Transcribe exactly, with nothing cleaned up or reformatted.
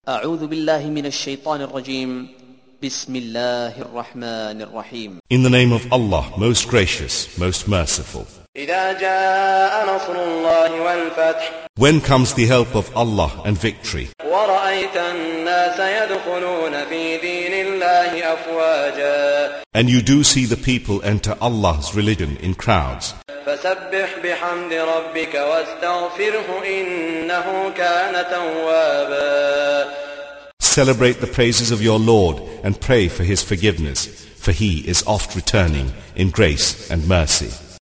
أعوذ بالله من الشيطان الرجيم بسم الله الرحمن الرحيم. In the name of Allah, most gracious, most merciful. إذا جاء نصر الله والفتح. When comes the help of Allah and victory? ورأيت الناس يدخلون في دين الله أفواجا. And you do see the people enter Allah's religion in crowds. فسبح بحمد ربك واستغفره إنه كان توابا. Celebrate the praises of your Lord and pray for His forgiveness, for He is oft returning in grace and mercy.